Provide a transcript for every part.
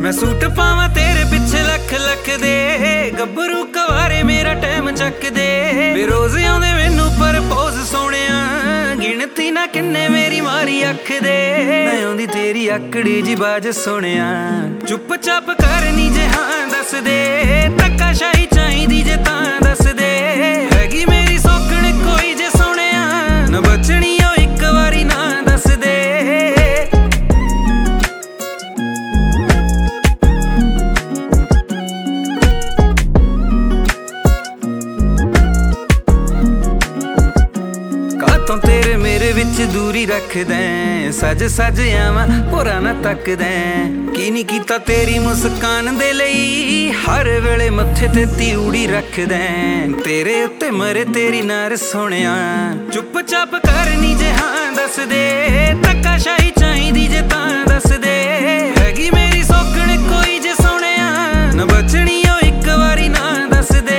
मैं सूट पावा तेरे पिछे लख लख दे, गब्बरू कवारे मेरा टाइम चक दे। बेरोज आउंदे मैनू प्रपोज सोहणिया, गिणती ना किन्ने मेरी मारी अख दे। मैं आउंदी तेरी आकड़ी जी बाज सोहणिया, चुप चाप करनी जे हां दस दे। धक्काशाही चाहीदी जे तां दस दे, हैगी मेरी सौकण कोई जे सोहणिया, ना बचनी ओ इक वारी ना दस दे। कातों तेरे मेरे विच दूरी रख दें, सज सज आवां पुरा ना तक दें। की नहीं कीता तेरी मुस्कान दे लई, हर वेले मत्थे ते तिउड़ी रख दें। तेरे उत्ते मरे तेरी नार सोहणिया, चुप चाप करनी जे हां दस दे। धक्काशाही चाहीदी जे तां दस दे, हैगी मेरी सौकण कोई जे सोहणिया, ना बचनी ओ इक वारी ना दस दे।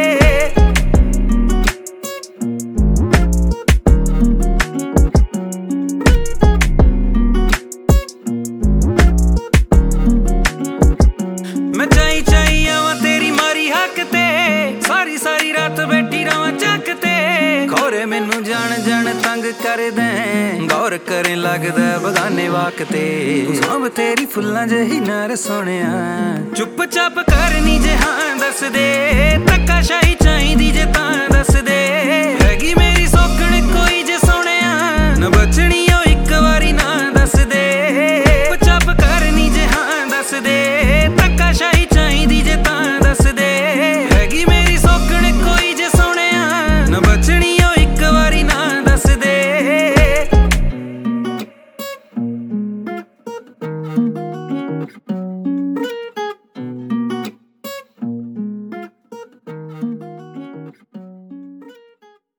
मैं चाई चाई आवां तेरी मारी हक ते, सारी सारी रात बैठी रवां चक ते। खोरे मैनू जान जान तंग कर दें, गौर करें लगदा बगाने वाक ते। सांभ तेरी फुल्लां जही नार सोहणिया, चुप चाप करनी जे हां दस दे। धक्काशाही चाहीदी जे तां दस दे, हैगी मेरी सौकण कोई जे सोहणिया, ना बचनी ओ इक वारी ना दस दे। चुप चाप करनी जे हां दस दे। धक्काशाही चाहीदी जे तां दस दे, हैगी मेरी सौकण कोई जे सोहणिया, ना बचनी ओ इक वारी ना दस दे।